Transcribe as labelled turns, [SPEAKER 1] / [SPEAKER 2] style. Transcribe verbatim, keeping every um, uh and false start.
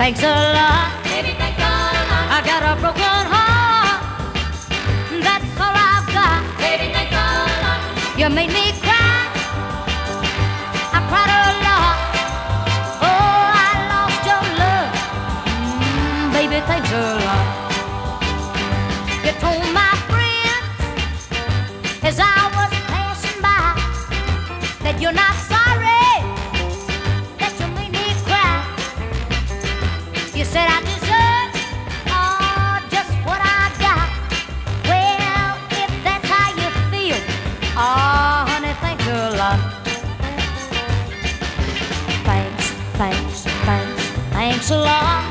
[SPEAKER 1] thanks a lot.
[SPEAKER 2] Baby, thanks a lot.
[SPEAKER 1] I got a broken heart, that's all I've got.
[SPEAKER 2] Baby, thanks a lot.
[SPEAKER 1] You made me cry, I cried a lot. Oh, I lost your love, mm, baby, thanks a lot. You told my friends as I was passing by that you're not sorry, that you made me cry. You said I deserve oh, just what I got. Well, if that's how you feel, oh, honey, thanks a lot. Thanks, thanks, thanks, thanks a lot.